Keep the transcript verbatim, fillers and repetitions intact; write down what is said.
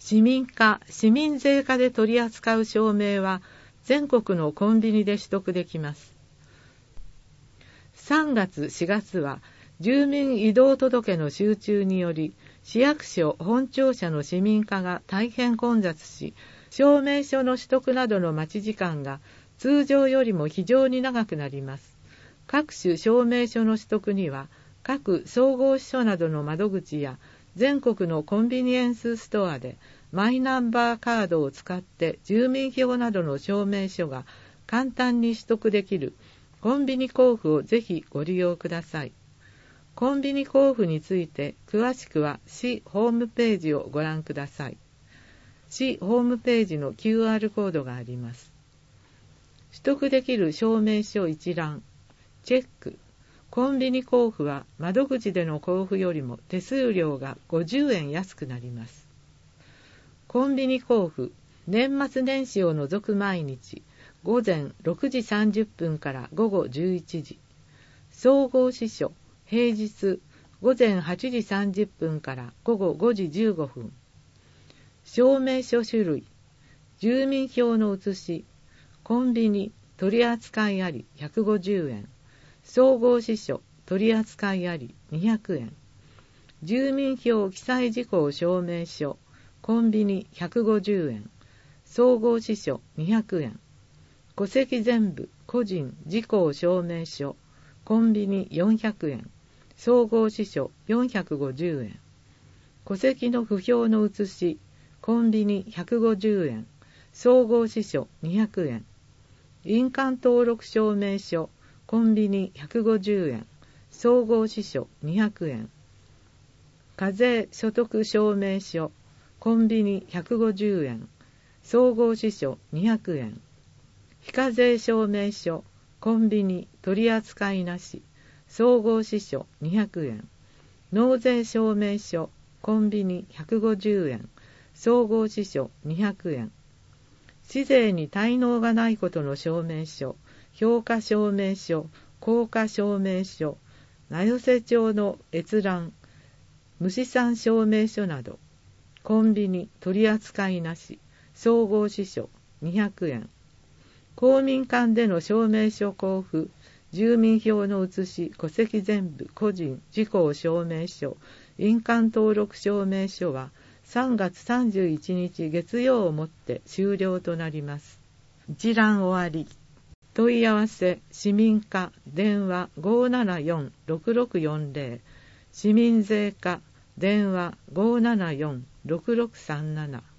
市民課、市民税課で取り扱う証明は全国のコンビニで取得できます。さんがつ、しがつは住民移動届の集中により市役所本庁舎の市民課が大変混雑し、証明書の取得などの待ち時間が通常よりも非常に長くなります。各種証明書の取得には各総合支所などの窓口や全国のコンビニエンスストアでマイナンバーカードを使って住民票などの証明書が簡単に取得できるコンビニ交付をぜひご利用ください。コンビニ交付について詳しくは市ホームページをご覧ください。市ホームページの キューアール コードがあります。取得できる証明書一覧、チェック。コンビニ交付は窓口での交付よりも手数料がごじゅうえん安くなります。コンビニ交付、年末年始を除く毎日、午前ろくじさんじゅっぷんから午後じゅういちじ。総合支所、平日、午前はちじさんじゅっぷんから午後ごじじゅうごふん。証明書種類、住民票の写し、コンビニ、取扱いありひゃくごじゅうえん。総合支所、取扱いありにひゃくえん。住民票記載事項証明書、コンビニひゃくごじゅうえん。総合支所にひゃくえん。戸籍全部個人事項証明書コンビニよんひゃくえん、総合支所よんひゃくごじゅうえん。戸籍の不評の写しコンビニひゃくごじゅうえん、総合支所にひゃくえん。印鑑登録証明書コンビニひゃくごじゅうえん、総合支所にひゃくえん。課税所得証明書コンビニひゃくごじゅうえん、総合支所にひゃくえん。非課税証明書コンビニ取扱いなし、総合支所にひゃくえん。納税証明書コンビニひゃくごじゅうえん、総合支所にひゃくえん。市税に滞納がないことの証明書、評価証明書、効果証明書、名寄せ帳の閲覧、無資産証明書など、コンビニ取扱いなし、総合支所にひゃくえん。公民館での証明書交付、住民票の写し、戸籍全部、個人、事項証明書、印鑑登録証明書はさんがつさんじゅういちにち月曜をもって終了となります。一覧終わり。問い合わせ、市民課、電話 ごーななよんろくろくよんぜろ、市民税課、電話 ごーななよんろくろくさんなな。